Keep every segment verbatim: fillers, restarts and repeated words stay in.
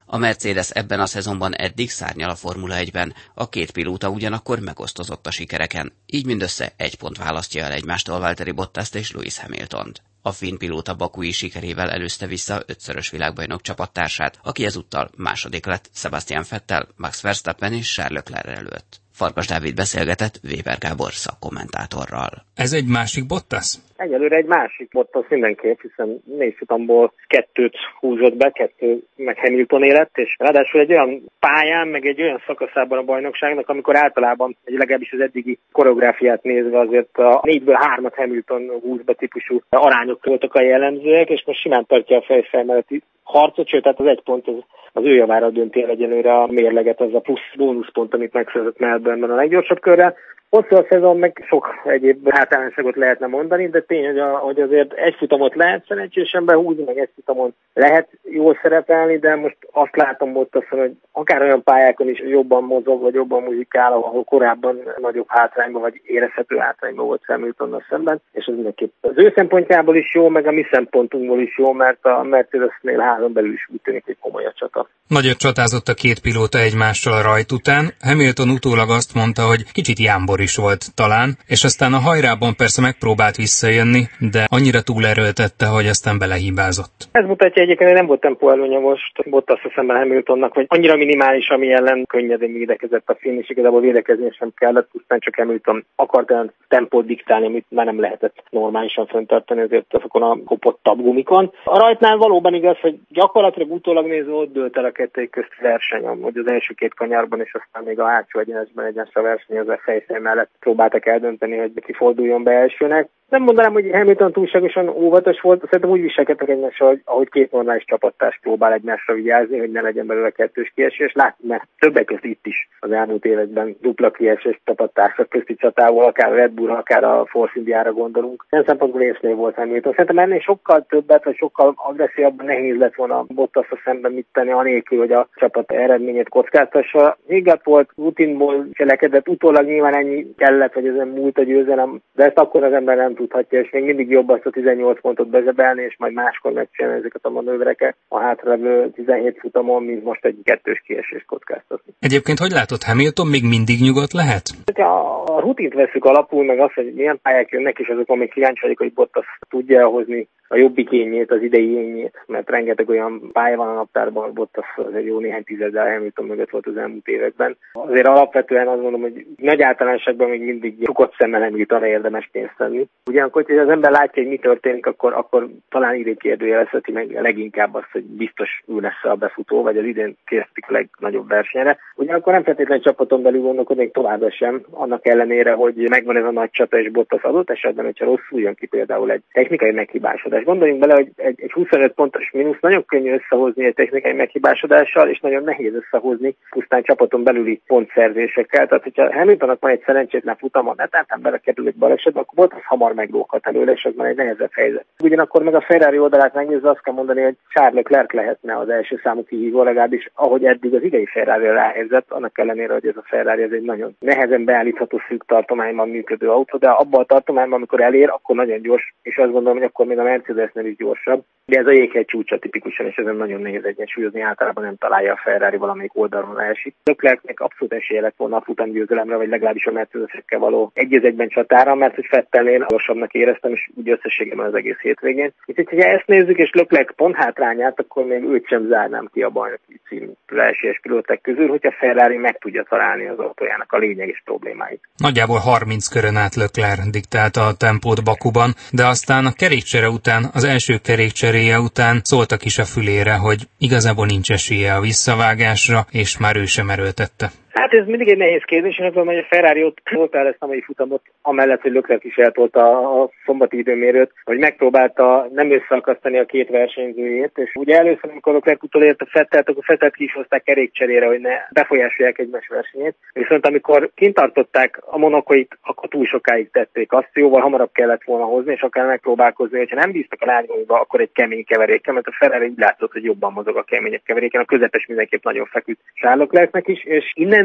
A Mercedes ebben a szezonban eddig szárnyal a Formula egyben, a két pilóta ugyanakkor megosztozott a sikereken, így mindössze egy pont választja el egymástól Valtteri Bottast és Lewis Hamiltont. A finn pilóta bakui sikerével előzte vissza ötszörös világbajnok csapattársát, aki ezúttal második lett Sebastian Vettel, Max Verstappen és Charles Leclerc előtt. Farkas Dávid beszélgetett Weber Gábor szakkommentátorral. Ez egy másik Bottas? Egyelőre egy másik Bottas mindenképp, hiszen négy futamból kettőt húzott be, kettő meg Hamiltoné lett, és ráadásul egy olyan pályán, meg egy olyan szakaszában a bajnokságnak, amikor általában, legalábbis az eddigi koreográfiát nézve azért a négyből hármat Hamilton húz be típusú arányok voltak a jellemzőek, és most simán tartja a fejfej melletti harcot, sőt, tehát az egy pont az, az ő javára dönti el egyelőre a mérleget, az a plusz bónuszpont, amit megszerzett Melbourneben a leggyorsabb körrel. Hosszú a szezon, meg sok egyéb hátrányosságot lehetne mondani, de tény, hogy, a, hogy azért egy futamot lehet szerencsésen behúzni, meg egy futamon lehet jól szerepelni, de most azt látom ott azt, hogy akár olyan pályákon is jobban mozog, vagy jobban muzsikál, ahol korábban nagyobb hátrányban, vagy érezhető hátrányban volt Hamiltonnal szemben, és ez mindenképp az ő szempontjából is jó, meg a mi szempontunkból is jó, mert a Mercedesnél házon belül is úgy tűnik, hogy komoly a csata. Nagyot csatázott a két pilóta egymással a rajt után. Hamilton utólag azt mondta, hogy kicsit jámbor is volt talán, és aztán a hajrában persze megpróbált visszajönni, de annyira túlerőltette, hogy aztán belehibázott. Ez mutatja egyébként, hogy nem volt tempóelőnye most Bottas szemben Hamiltonnak, vagy annyira minimális, ami ellen könnyedén védekezett a finn, és igazából védekezni sem kellett, pusztán csak Hamilton akart olyan tempót diktálni, amit már nem lehetett normálisan fenntartani azért azokon a kopott tabgumikon. A rajtnál valóban igaz, hogy gyakorlatilag utólag nézve ott dőlt el a kettő közt verseny, hogy az első két kanyarban, és aztán még a hátsó egyenesben egyenes a verseny, az a fejszél mellett próbáltak eldönteni, hogy ki forduljon be elsőnek. Nem mondanám, hogy Hamilton túlságosan óvatos volt, szerintem úgy viselkedtek egymással, hogy ahogy két normális csapattárs próbál egymásra vigyázni, hogy ne legyen belőle kettős kiesés. Látjuk, mert többek között itt is az elmúlt években dupla kiesés csapattársak közti csatával, akár a Red Bull, akár a Force Indiára gondolunk. Ilyen szempontból észnél volt Hamilton. Szerintem ennél sokkal többet, vagy sokkal agresszívabban nehéz lett volna Bottasra szemben mit tenni, anélkül, hogy a csapat eredményét kockáztassa. Higgadt volt, rutinból cselekedett, utólag nyilván ennyi kellett, hogy ezen múlt a győzelem, de ezt akkor az ember nem tudhatja, és még mindig jobb azt a tizennyolc pontot bezebelni, és majd máskor megcsinálni ezeket a manővereket a hátralevő tizenhét futamon, mint most egy kettős kiesés kockáztatni. Egyébként hogy látod, Hamilton még mindig nyugodt lehet? Ha a rutint veszük alapul, meg azt, hogy milyen pályák jönnek, és azokon még kíváncsi vagyok, hogy Bottas tudja hozni a jobbik énjét, az idei énjét, mert rengeteg olyan pálya van a naptárban, Bottas az egy jó néhány tizeddel Hamilton mögött volt az elmúlt években. Azért alapvetően azt mondom, hogy nagy általánosságban még mindig csukott szemmel Hamiltonra érdemes pénzt tenni. Ugyanakkor, hogy az ember látja, hogy mi történik, akkor, akkor talán idén kérdőjelezheti meg leginkább azt, hogy biztos ő lesz a befutó, vagy az idén készítik a legnagyobb versenyre. Ugyanakkor nem feltétlenül csapaton belül gondolkodnék továbbra sem, annak ellenére, hogy megvan ez a nagy csata, és Bottas adott esetben, hogyha rosszul jön ki például egy technikai meghibásodás. Gondoljunk bele, hogy egy, egy huszonöt pontos mínusz nagyon könnyű összehozni egy technikai meghibásodással, és nagyon nehéz összehozni pusztán csapaton belüli pontszerzésekkel. Tehát, hogyha Hamiltonnak van egy szerencsétlen futama, netán belekerül egy balesetbe, akkor Bottas hamar meglóghat előle, és az már egy nehezebb helyzet. Ugyanakkor meg a Ferrari oldalát megnézve azt kell mondani, hogy Charles Leclerc lehetne az első számú kihívó, legalábbis ahogy eddig az idei Ferrari ráhelyezett, annak ellenére, hogy ez a Ferrari ez egy nagyon nehezen beállítható szűk tartományban működő autó, de abban a tartományban, amikor elér, akkor nagyon gyors, és azt gondolom, hogy akkor még a Mercedesnél is gyorsabb. De ez a jéghegy csúcsa tipikusan, és ezen nagyon nehéz egyensúlyozni, általában nem találja a Ferrari valamelyik oldalon esik. Leclercnek abszolút esélye lett volna a futamgyőzelemre, vagy legalábbis a Mercedesekkel való egy egyben csatára, mert hogy Vettelnél gyorsabbnak éreztem, és úgy összességében az egész hétvégén. Itt, hogyha ezt nézzük, és Leclerc pont hátrányát, akkor még őt sem zárnám ki a bajnoki címre esélyes pilóták közül, hogyha Ferrari meg tudja találni az autójának a lényeges problémáit. Nagyjából harminc körön át Leclerc diktálta a tempót Bakuban, de aztán a kerékcsere után, az első kerékcseréje után szóltak is a fülére, hogy igazából nincs esélye a visszavágásra, és már ő sem erőltette. Hát ez mindig egy nehéz kérdés, én azt mondom, hogy a Ferrari ott tolta el ezt a mai futamot, amellett, hogy Leclerc is eltolta a szombati időmérőt, hogy megpróbálta nem összeakasztani a két versenyzőjét, és ugye először, amikor Leclerc utolért a Vettelt, akkor Vettelt ki is hozták kerékcserére, hogy ne befolyásolják egymás versenyét. Viszont amikor kintartották a monokoit, akkor túl sokáig tették azt, jóval hamarabb kellett volna hozni, és akár megpróbálkozni, hogyha nem bíztak a lányokba, akkor egy kemény keveréken, mert a Ferrari úgy látszott, hogy jobban mozog a keményebb keveréken, a közepes mindenképp nagyon feküdt Charles Leclercnek is, és innen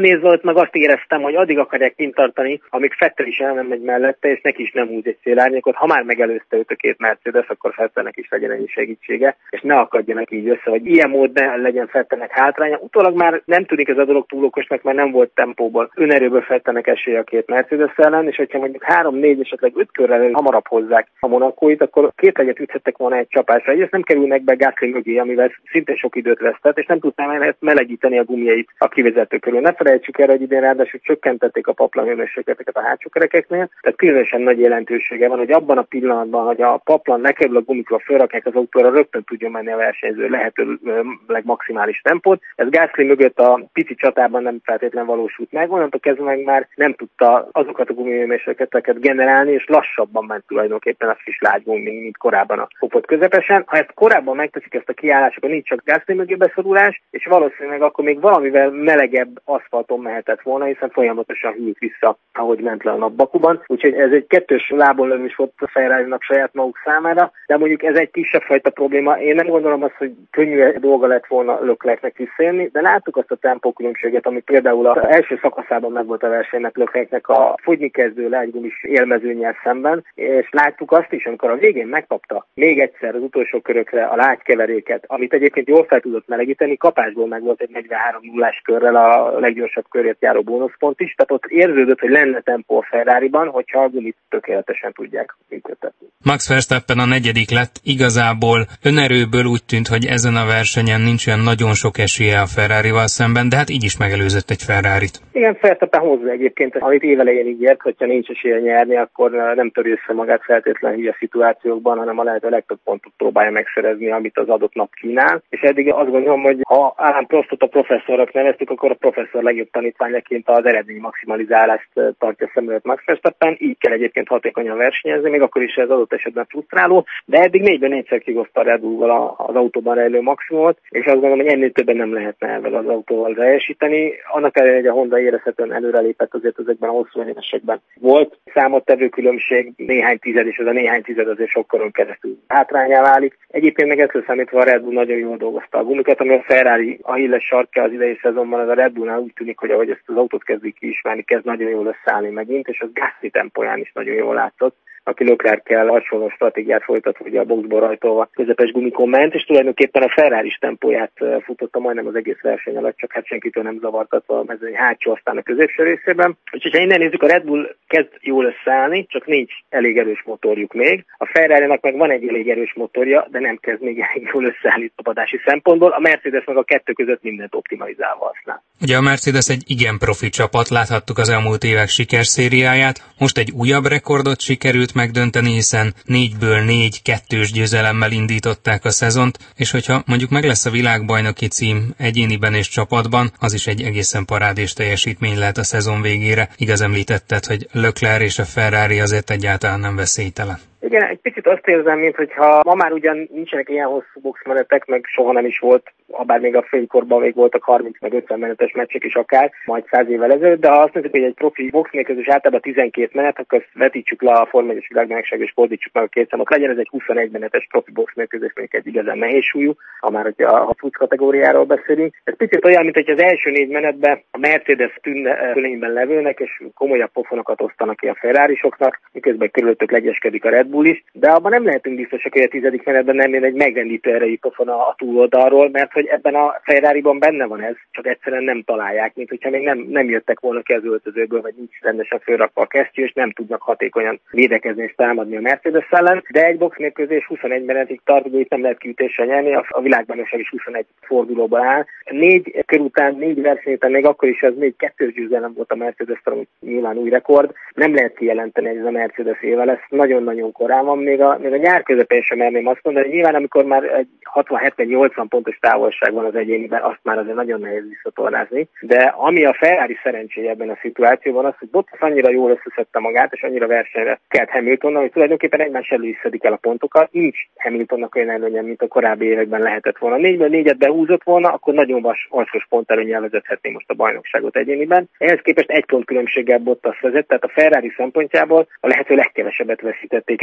nézve ott meg azt éreztem, hogy addig akarják kint tartani, amíg Vettel is el nem megy mellette, és neki is nem húz egy szélárnyékot. Ha már megelőzte őt a két Mercedes, akkor Vettelnek is legyen ennyi segítsége, és ne akadjanak így össze, vagy ilyen mód ne legyen Vettelnek hátránya. Utólag már nem tűnik ez a dolog túl okosnak, mert nem volt tempóból, önerőből Vettelnek esélye a két Mercedes ellen, és hogyha mondjuk három, négy, esetleg öt körrel hamarabb hozzák a monakóit, akkor két legyet üthettek volna egy csapásra. Ezt nem kerülnek be Gasly mögé, amivel szintén sok időt vesztett, és nem tudnám melegíteni a gumijait a kivezető körül. Ne felejtsük el, hogy idén ráadásul csökkentették a paplan hőmérsékleteket a hátsó kerekeknél, tehát különösen nagy jelentősége van, hogy abban a pillanatban, hogy a paplan lekerül a gumikra, felrakják az autóra, rögtön tudjon menni a versenyző lehetőleg maximális tempót. Ez Gasly mögött a pici csatában nem feltétlen valósult meg, onnantól kezdve meg már nem tudta azokat a gumihőmérsékleteket generálni, és lassabban ment tulajdonképpen a friss lágygumi, mint korábban a kopott közepesen. Ha ezt korábban megteszik ezt a kiállást, akkor nincs csak Gasly mögé beszorulás, és valószínűleg akkor még valamivel melegebb aszfalton mehetett volna, hiszen folyamatosan hűlt vissza, ahogy ment le a nap Bakuban. Úgyhogy ez egy kettős lábon lövés volt a Ferrarinak saját maguk számára, de mondjuk ez egy kisebb fajta probléma. Én nem gondolom azt, hogy könnyű dolga lett volna Leclercnek visszajönni, de láttuk azt a tempókülönbséget, ami például az első szakaszában meg volt a versenynek Leclercnek a fogyni kezdő lágygumis élmezőnnyel szemben, és láttuk azt is, amikor a végén megkapta még egyszer az utolsó körökre a lágykeveréket, amit egyébként jól fel tudott melegíteni, kapásból meg volt egy negyvenhárom nullás körrel a leggyorsabb körért járó bónuszpont is, tehát ott érződött, hogy lenne tempó a Ferrariban, hogyha a gumit tökéletesen tudják működtetni. Max Verstappen a negyedik lett, igazából önerőből úgy tűnt, hogy ezen a versenyen nincs olyan nagyon sok esélye a Ferrarival szemben, de hát így is megelőzött egy Ferrarit. Igen, Verstappen hozza egyébként, amit évelején ígért, hogyha nincs esélye nyerni, akkor nem töri össze magát feltétlenül hülye szituációkban, hanem a lehető legtöbb pontot próbálja megszerezni, amit az adott nap kínál. És eddig azt gondolom, hogy ha Alain Prostot a professzorok neveztük, akkor a professzor legjobb tanítványaként az eredmény maximalizálást tartja szem előtt Max Verstappen. Így kell egyébként hatékonyan versenyezni, még akkor is ez adott esetben frusztráló, de eddig négyben négyszer kihozta a Red Bull-val az autóban rejlő maximumot, és azt gondolom, hogy ennél többen nem lehetne ezzel az autóval teljesíteni. Annak ellenére, hogy a Honda érezhetően előrelépett, azért ezekben a hosszú évesekben volt számottevő különbség, néhány tized, és ez a néhány tized azért sokkoron keresztül hátrányá válik. Egyébként meg ettől számítva a Red Bull nagyon jól dolgozta a gumikat, ami a Ferrari Achilles sarkja az idei szezonban, az a Red Bullnál úgy tűnik, hogy ahogy ezt az autót kezdik kiismerni, kezd nagyon jól összeállni megint, és az Gasly tempóján is nagyon jól látszott, aki Leclerc-kel hasonló stratégiát folytatva, ugye a boxból rajtolva közepes gumikon ment, és tulajdonképpen a Ferrari tempóját futotta majdnem az egész verseny alatt, csak hát senkitől nem zavartatva a mezőny hátsó, aztán a középső részében. Úgyhogy ha innen nézzük, a Red Bull kezd jól összeállni, csak nincs elég erős motorjuk még. A Ferrari-nak meg van egy elég erős motorja, de nem kezd még elég jól összeállni tapadási szempontból. A Mercedes meg a kettő között mindent optimalizálva használ. Ugye a Mercedes egy igen profi csapat, láthattuk az elmúlt évek sikerszériáját, most egy újabb rekordot sikerült megdönteni, hiszen négyből négy kettős győzelemmel indították a szezont, és hogyha mondjuk meg lesz a világbajnoki cím egyéniben és csapatban, az is egy egészen parádés teljesítmény lehet a szezon végére. Igaz, említetted, hogy Leclerc és a Ferrari azért egyáltalán nem veszélytelen. Igen, egy picit azt érzem, mintha ma már ugyan nincsenek ilyen hosszú boxmenetek, meg soha nem is volt, habár még a fénykorban még voltak harminc meg ötven menetes meccsek is akár, majd száz évvel ezelőtt, de ha azt mondjuk, hogy egy profi boxmérkőzés általában tizenkét menet, akkor ezt vetítsük le a Forma egyes világbajnokságra és fordítsuk meg a két számot. Legyen ez egy huszonegy menetes profi boxmérkőzés, mondjuk egy igazán nehéz súlyú, ha már hogy a, a full kategóriáról beszélünk. Ez picit olyan, mint hogy az első négy menetben a Mercedes tűnben levőnek, és komolyabb pofonokat osztanak ki a Ferrarisoknak, miközben körülöttük legyeskedik a Red Bull is, de abban nem lehetünk biztosak, hogy a tizedik menetben nem jön egy megrendítő erejű pofon a, a túloldalról, mert hogy ebben a Ferrariban benne van ez, csak egyszerűen nem találják, mint hogyha még nem, nem jöttek volna ki az öltözőből, vagy nincs rendesen fölrakva a kesztyű, és nem tudnak hatékonyan védekezni és támadni a Mercedes ellen, de egy boxmérkőzés huszonegy menetig tart, ugye itt nem lehet kiütéssel nyerni, a, a világbajnokság is huszonegy fordulóban áll. Négy kör után, négy verseny után, még akkor is ez még kettős győzelem volt a Mercedes, ami nyilván új rekord. Nem lehet kijelenteni, hogy ez a Mercedes éve lesz, nagyon-nagyon korán van, még a, még a nyár közepén sem merném azt mondani, hogy nyilván amikor már egy hatvan hetven nyolcvan pontos távolság van az egyéniben, azt már azért nagyon nehéz visszatornázni. De ami a Ferrari szerencséje ebben a szituációban az, hogy Bottas annyira jól összeszedte magát, és annyira versenyre kelt Hamiltonnal, hogy tulajdonképpen egymás elől is szedik el a pontokat. Nincs Hamiltonnak olyan előnye, mint a korábbi években lehetett volna. Négyből négyet behúzott volna, akkor nagyon vas, vaskos pont előnnyel vezethetné most a bajnokságot egyéniben. Ehhez képest egy pont különbséggel Bottas vezet, tehát a Ferrari szempontjából a lehető legkevesebbet veszítették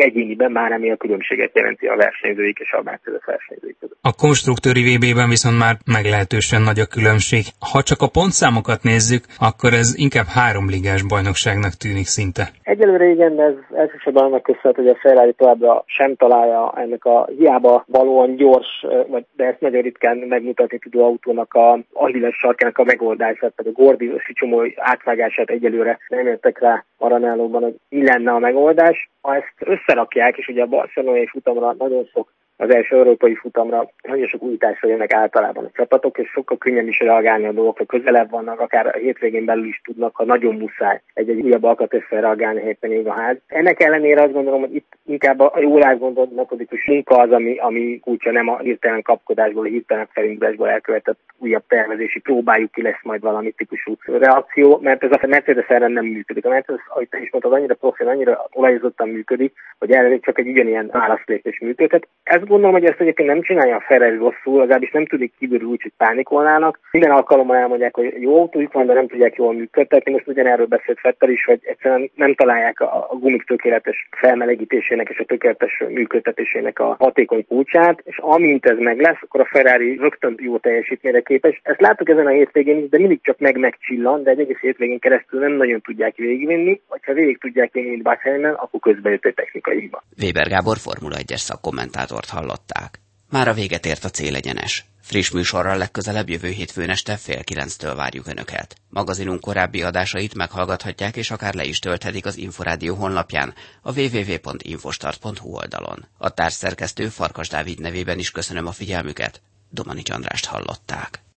egyéniben már ami a különbséget jelenti a versenyzőik és a Mercedes versenyzőik között. A konstruktőri vé bében viszont már meglehetősen nagy a különbség. Ha csak a pontszámokat nézzük, akkor ez inkább háromligás bajnokságnak tűnik szinte. Egyelőre igen, de ez elsősorban annak köszönhető, hogy a Ferrari továbbra sem találja ennek a hiába valóan gyors, de ezt nagyon ritkán megmutatni tudó autónak a Achilles sarkának a megoldását, tehát a Gordiusi csomó átvágását egyelőre nem értek rá Maranellóban, hogy mi lenne a megoldás. Ha ezt összerakják, és ugye a barcelonai futamra nagyon sok az első európai futamra nagyon sok újításra jönnek általában a csapatok, és sokkal könnyebb is reagálni a dolgokra, közelebb vannak, akár a hétvégén belül is tudnak, ha nagyon muszáj egy-egy újabb alkatösszel reagálni, helyen ég a ház. Ennek ellenére azt gondolom, hogy itt inkább a jól átgondolt metodikus munka az, ami, ami kulcsa, nem a hirtelen kapkodásból, a hirtelen felindulásból elkövetett újabb tervezési próbáljuk ki, lesz majd valami típusú reakció, mert ez a Mercedes ellen nem működik. A Mercedes, ahogy te is mondtad, annyira profil, annyira olajozottan működik, hogy erre csak egy ugyanilyen válaszlépés működhet. Ez gondolom, hogy ezt egyébként nem csinálja a Ferrari rosszul, legalábbis nem tudik kívül úgy, hogy pánikolnának. Minden alkalommal elmondják, hogy jó autójuk van, de nem tudják jól működtetni. Most ugyanerről beszélt Vettel is, hogy egyszerűen nem találják a, a gumik tökéletes felmelegítésének és a tökéletes működtetésének a hatékony kulcsát, és amint ez meg lesz, akkor a Ferrari rögtön jó teljesítményre képes. Ezt láttuk ezen a hétvégén is, de mindig csak meg megcsillan, de egy egész hétvégén keresztül nem nagyon tudják végigvinni, vagy ha végig tudják vinni, mint Bahrainben, akkor közben jött egy technikai hiba. Weber Gábor Formula egyes szakkommentátort hallották. Már a véget ért a célegyenes. Friss műsorral legközelebb jövő hétfőn este fél kilenctől várjuk Önöket. Magazinunk korábbi adásait meghallgathatják és akár le is tölthetik az Inforádió honlapján, a double-u double-u double-u pont infostart pont hu oldalon. A társszerkesztő Farkas Dávid nevében is köszönöm a figyelmüket. Domanics Andrást hallották.